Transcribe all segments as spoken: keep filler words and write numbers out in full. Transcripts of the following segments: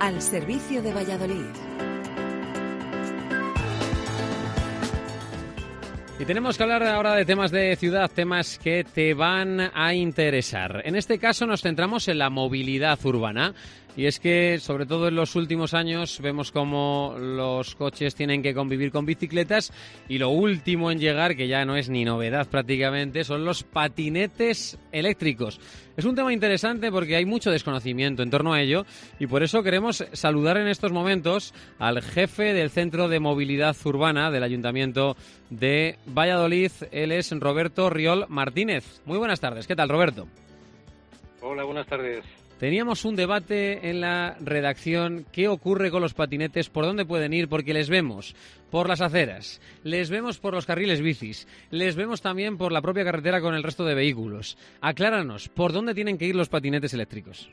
al servicio de Valladolid. Y tenemos que hablar ahora de temas de ciudad, temas que te van a interesar. En este caso nos centramos en la movilidad urbana. Y es que, sobre todo en los últimos años, vemos cómo los coches tienen que convivir con bicicletas y lo último en llegar, que ya no es ni novedad prácticamente, son los patinetes eléctricos. Es un tema interesante porque hay mucho desconocimiento en torno a ello y por eso queremos saludar en estos momentos al jefe del Centro de Movilidad Urbana del Ayuntamiento de Valladolid. Él es Roberto Riol Martínez. Muy buenas tardes. ¿Qué tal, Roberto? Hola, buenas tardes. Teníamos un debate en la redacción. ¿Qué ocurre con los patinetes? ¿Por dónde pueden ir? Porque les vemos por las aceras, les vemos por los carriles bicis, les vemos también por la propia carretera con el resto de vehículos. Acláranos, ¿por dónde tienen que ir los patinetes eléctricos?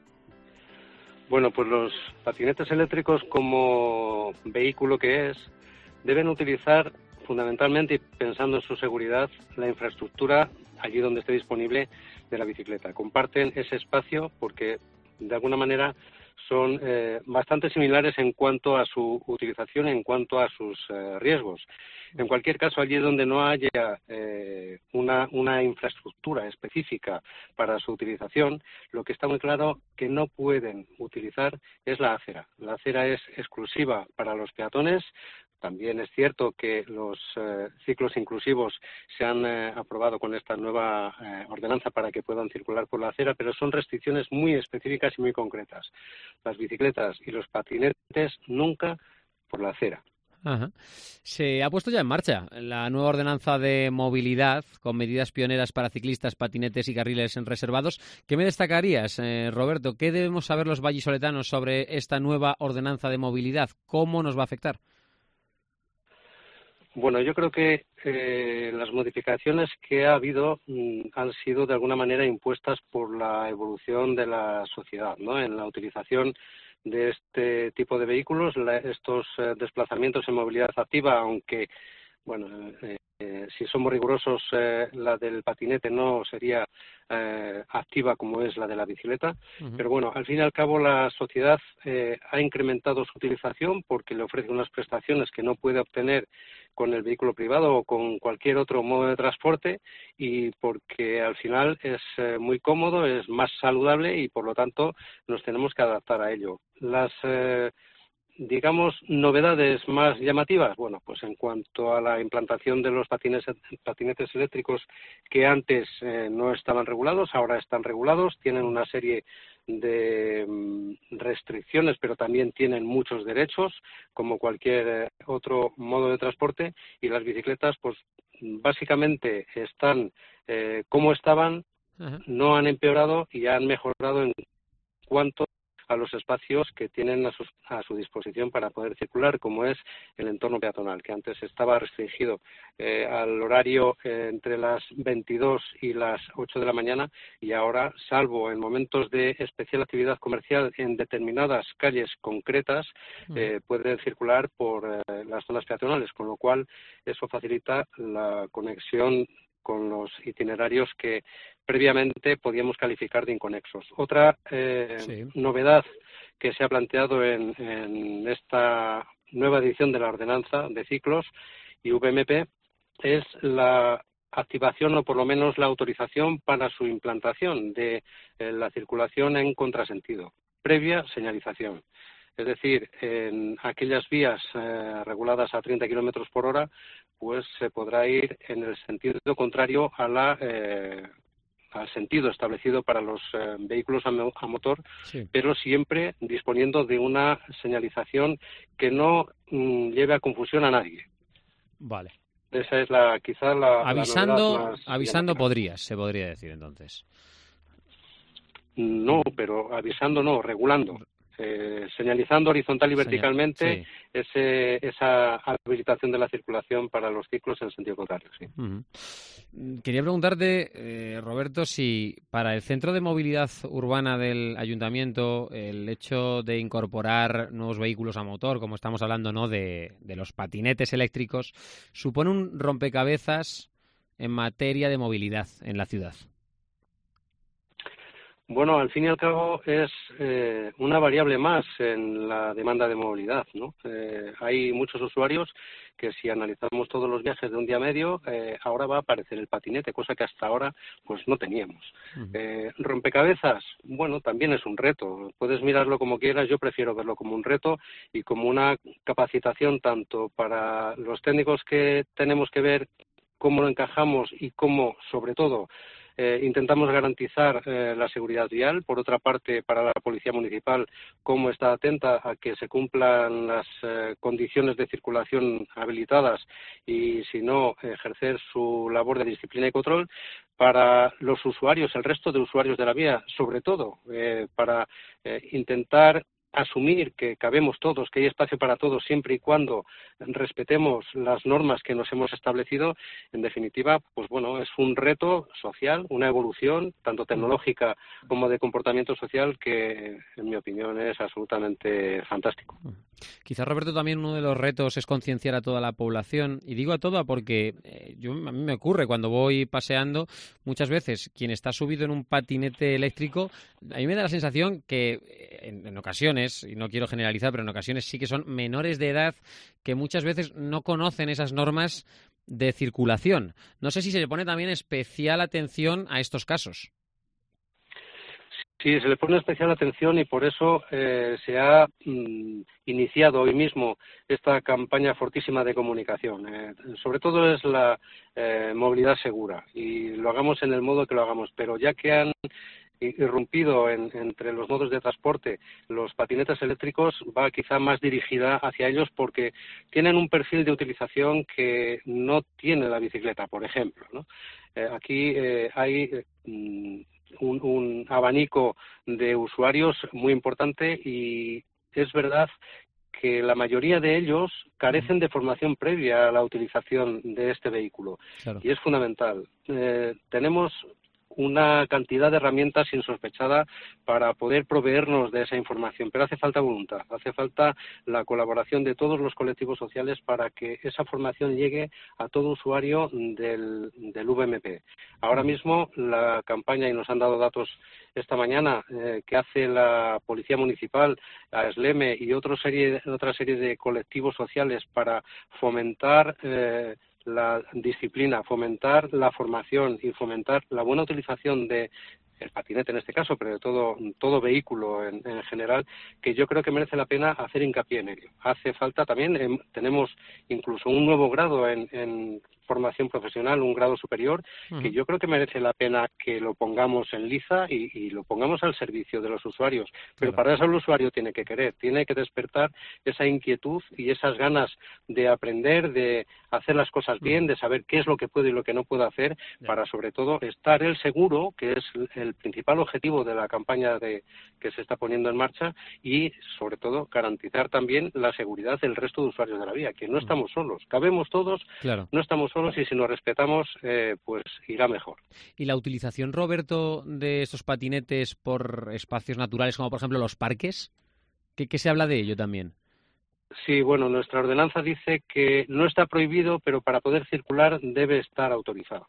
Bueno, pues los patinetes eléctricos, como vehículo que es, deben utilizar fundamentalmente, y pensando en su seguridad, la infraestructura allí donde esté disponible de la bicicleta. Comparten ese espacio porque, de alguna manera, son eh, bastante similares en cuanto a su utilización, en cuanto a sus eh, riesgos. En cualquier caso, allí donde no haya eh, una, una infraestructura específica para su utilización, lo que está muy claro que no pueden utilizar es la acera. La acera es exclusiva para los peatones. También es cierto que los eh, ciclos inclusivos se han eh, aprobado con esta nueva eh, ordenanza para que puedan circular por la acera, pero son restricciones muy específicas y muy concretas. Las bicicletas y los patinetes nunca por la acera. Ajá. Se ha puesto ya en marcha la nueva ordenanza de movilidad con medidas pioneras para ciclistas, patinetes y carriles reservados. ¿Qué me destacarías, eh, Roberto? ¿Qué debemos saber los vallisoletanos sobre esta nueva ordenanza de movilidad? ¿Cómo nos va a afectar? Bueno, yo creo que eh, las modificaciones que ha habido mm, han sido de alguna manera impuestas por la evolución de la sociedad, ¿no? En la utilización de este tipo de vehículos, la, estos eh, desplazamientos en movilidad activa, aunque, bueno, eh, eh, si somos rigurosos, eh, la del patinete no sería eh, activa como es la de la bicicleta, uh-huh. Pero bueno, al fin y al cabo la sociedad eh, ha incrementado su utilización porque le ofrece unas prestaciones que no puede obtener con el vehículo privado o con cualquier otro modo de transporte y porque al final es eh, muy cómodo, es más saludable y por lo tanto nos tenemos que adaptar a ello. Las eh, digamos, novedades más llamativas, bueno, pues en cuanto a la implantación de los patines, patinetes eléctricos que antes eh, no estaban regulados, ahora están regulados, tienen una serie de mm, restricciones, pero también tienen muchos derechos, como cualquier eh, otro modo de transporte, y las bicicletas, pues básicamente están eh, como estaban, uh-huh. No han empeorado y han mejorado en cuanto a los espacios que tienen a su, a su disposición para poder circular, como es el entorno peatonal, que antes estaba restringido eh, al horario eh, entre las veintidós y las ocho de la mañana y ahora, salvo en momentos de especial actividad comercial en determinadas calles concretas, eh, pueden circular por eh, las zonas peatonales, con lo cual eso facilita la conexión con los itinerarios que previamente podíamos calificar de inconexos. Otra eh, sí. novedad que se ha planteado en, en esta nueva edición de la ordenanza de ciclos y V M P es la activación o por lo menos la autorización para su implantación de eh, la circulación en contrasentido, previa señalización. Es decir, en aquellas vías eh, reguladas a treinta kilómetros por hora, pues se podrá ir en el sentido contrario a la, eh, al sentido establecido para los eh, vehículos a, mo- a motor, sí. Pero siempre disponiendo de una señalización que no mm, lleve a confusión a nadie. Vale. Esa es la, quizá la, avisando, la más avisando llamativa. podrías, se podría decir entonces. No, pero avisando no, regulando. Eh, señalizando horizontal y verticalmente sí. ese, esa habilitación de la circulación para los ciclos en sentido contrario. Sí. Uh-huh. Quería preguntarte, eh, Roberto, si para el Centro de Movilidad Urbana del Ayuntamiento el hecho de incorporar nuevos vehículos a motor, como estamos hablando, ¿no?, de, de los patinetes eléctricos, supone un rompecabezas en materia de movilidad en la ciudad. Bueno, al fin y al cabo es eh, una variable más en la demanda de movilidad, ¿no? Eh, hay muchos usuarios que si analizamos todos los viajes de un día medio, eh, ahora va a aparecer el patinete, cosa que hasta ahora pues no teníamos. Uh-huh. Eh, rompecabezas, bueno, también es un reto. Puedes mirarlo como quieras, yo prefiero verlo como un reto y como una capacitación tanto para los técnicos que tenemos que ver cómo lo encajamos y cómo, sobre todo, Eh, intentamos garantizar eh, la seguridad vial. Por otra parte, para la Policía Municipal, cómo está atenta a que se cumplan las eh, condiciones de circulación habilitadas y, si no, ejercer su labor de disciplina y control. Para los usuarios, el resto de usuarios de la vía, sobre todo, eh, para eh, intentar asumir que cabemos todos, que hay espacio para todos, siempre y cuando respetemos las normas que nos hemos establecido. En definitiva, pues bueno, es un reto social, una evolución tanto tecnológica como de comportamiento social que, en mi opinión, es absolutamente fantástico. Quizás, Roberto, también uno de los retos es concienciar a toda la población, y digo a toda porque eh, yo, a mí me ocurre cuando voy paseando, muchas veces quien está subido en un patinete eléctrico, a mí me da la sensación que en, en ocasiones, y no quiero generalizar, pero en ocasiones sí que son menores de edad que muchas veces no conocen esas normas de circulación. No sé si se le pone también especial atención a estos casos. Sí, se le pone especial atención y por eso eh, se ha mm, iniciado hoy mismo esta campaña fortísima de comunicación. Eh, sobre todo es la eh, movilidad segura y lo hagamos en el modo que lo hagamos, pero ya que han irrumpido en, entre los modos de transporte los patinetes eléctricos, va quizá más dirigida hacia ellos porque tienen un perfil de utilización que no tiene la bicicleta, por ejemplo, ¿no? Eh, aquí eh, hay eh, un, un abanico de usuarios muy importante y es verdad que la mayoría de ellos carecen de formación previa a la utilización de este vehículo. Claro. Y es fundamental. Eh, tenemos una cantidad de herramientas insospechada para poder proveernos de esa información, pero hace falta voluntad, hace falta la colaboración de todos los colectivos sociales para que esa formación llegue a todo usuario del, del V M P. Ahora mismo la campaña, y nos han dado datos esta mañana, eh, que hace la Policía Municipal, la SLEME y otra serie, otra serie de colectivos sociales para fomentar eh, la disciplina, fomentar la formación y fomentar la buena utilización de el patinete en este caso, pero de todo, todo vehículo en, en general, que yo creo que merece la pena hacer hincapié en ello. Hace falta también, eh, tenemos incluso un nuevo grado en, en formación profesional, un grado superior, uh-huh. que yo creo que merece la pena que lo pongamos en liza y, y lo pongamos al servicio de los usuarios. Pero claro, para eso el usuario tiene que querer, tiene que despertar esa inquietud y esas ganas de aprender, de hacer las cosas bien, uh-huh. de saber qué es lo que puede y lo que no puede hacer, yeah. para sobre todo estar él seguro, que es el principal objetivo de la campaña de, que se está poniendo en marcha, y sobre todo garantizar también la seguridad del resto de usuarios de la vía, que no estamos solos, cabemos todos, claro. no estamos solos y si nos respetamos, eh, pues irá mejor. ¿Y la utilización, Roberto, de estos patinetes por espacios naturales, como por ejemplo los parques? ¿Qué, qué se habla de ello también? Sí, bueno, nuestra ordenanza dice que no está prohibido, pero para poder circular debe estar autorizado.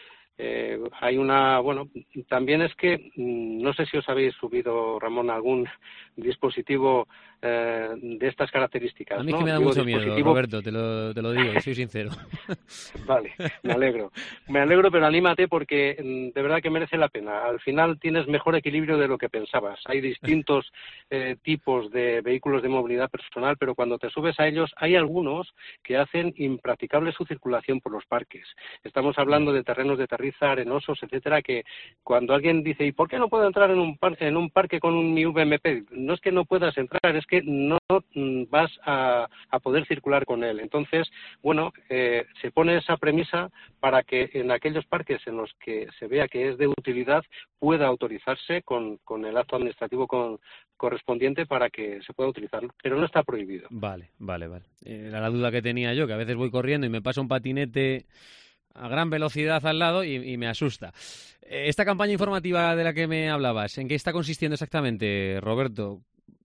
Eh, hay una, bueno, también es que, no sé si os habéis subido, Ramón, algún dispositivo eh, de estas características. A mí es ¿no? que me da Digo, mucho dispositivo... miedo, Roberto, te lo, te lo digo, soy sincero. Vale, me alegro. Me alegro, pero anímate porque de verdad que merece la pena. Al final tienes mejor equilibrio de lo que pensabas. Hay distintos eh, tipos de vehículos de movilidad personal, pero cuando te subes a ellos hay algunos que hacen impracticable su circulación por los parques. Estamos hablando de terrenos de terriza, arenosos, etcétera, que cuando alguien dice, ¿y por qué no puedo entrar en un, par en un parque con un, mi V M P? No es que no puedas entrar, es que no vas a, a poder circular con él. Entonces, bueno, eh, se pone esa premisa para que en aquellos parques en los que se vea que es de utilidad pueda autorizarse con, con el acto administrativo con, correspondiente para que se pueda utilizar, pero no está prohibido. Vale, vale, vale. Era la duda que tenía yo, que a veces voy corriendo y me pasa un patinete a gran velocidad al lado y, y me asusta. Esta campaña informativa de la que me hablabas, ¿en qué está consistiendo exactamente, Roberto?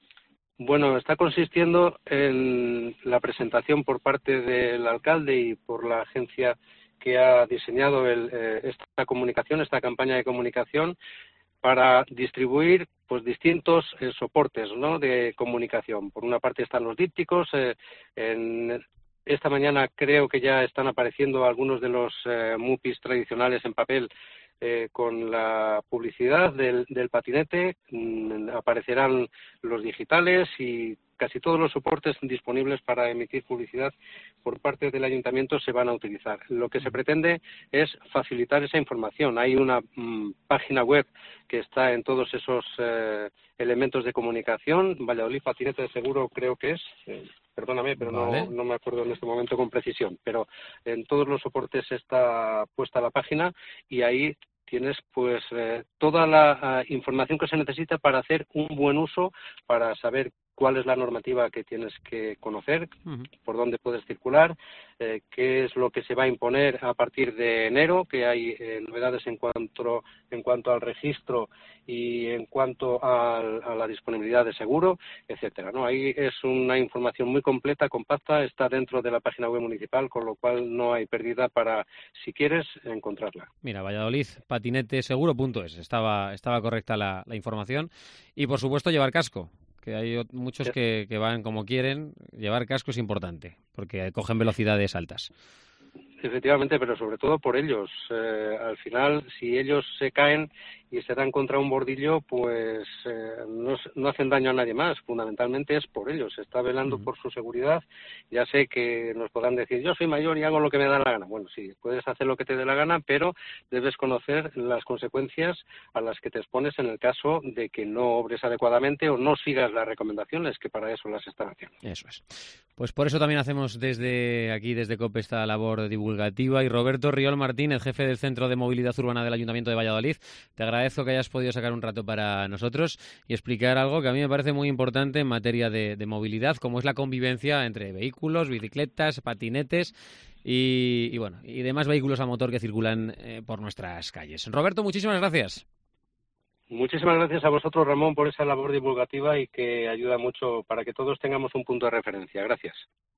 Bueno, está consistiendo en la presentación por parte del alcalde y por la agencia que ha diseñado el, eh, esta comunicación, esta campaña de comunicación, para distribuir pues distintos eh, soportes, ¿no?, de comunicación. Por una parte están los dípticos, eh, en esta mañana creo que ya están apareciendo algunos de los eh, mupis tradicionales en papel eh, con la publicidad del, del patinete, mm, aparecerán los digitales y casi todos los soportes disponibles para emitir publicidad por parte del ayuntamiento se van a utilizar. Lo que se pretende es facilitar esa información. Hay una mmm, página web que está en todos esos eh, elementos de comunicación. Valladolid Patinete de Seguro creo que es. Eh, perdóname, pero vale. no, no me acuerdo en este momento con precisión. Pero en todos los soportes está puesta la página y ahí tienes pues eh, toda la uh, información que se necesita para hacer un buen uso, para saber cuál es la normativa que tienes que conocer, uh-huh. por dónde puedes circular, eh, qué es lo que se va a imponer a partir de enero, que hay eh, novedades en cuanto en cuanto al registro y en cuanto a, a la disponibilidad de seguro, etcétera, ¿no? Ahí es una información muy completa, compacta, está dentro de la página web municipal, con lo cual no hay pérdida para, si quieres, encontrarla. Mira, Valladolid, patineteseguro punto es, estaba, estaba correcta la, la información. Y, por supuesto, llevar casco, que hay muchos que, que van como quieren. Llevar casco es importante, porque cogen velocidades altas. Efectivamente, pero sobre todo por ellos. Eh, al final, si ellos se caen y se dan contra un bordillo, pues eh, no, no hacen daño a nadie más. Fundamentalmente es por ellos. Se está velando uh-huh. por su seguridad. Ya sé que nos podrán decir, yo soy mayor y hago lo que me da la gana. Bueno, sí, puedes hacer lo que te dé la gana, pero debes conocer las consecuencias a las que te expones en el caso de que no obres adecuadamente o no sigas las recomendaciones, que para eso las están haciendo. Eso es. Pues por eso también hacemos desde aquí, desde COPE, esta labor divulgativa. Y Roberto Riol Martínez, jefe del Centro de Movilidad Urbana del Ayuntamiento de Valladolid, te agradezco que hayas podido sacar un rato para nosotros y explicar algo que a mí me parece muy importante en materia de, de movilidad, como es la convivencia entre vehículos, bicicletas, patinetes y, y bueno, y demás vehículos a motor que circulan eh, por nuestras calles. Roberto, muchísimas gracias. Muchísimas gracias a vosotros, Ramón, por esa labor divulgativa y que ayuda mucho para que todos tengamos un punto de referencia. Gracias.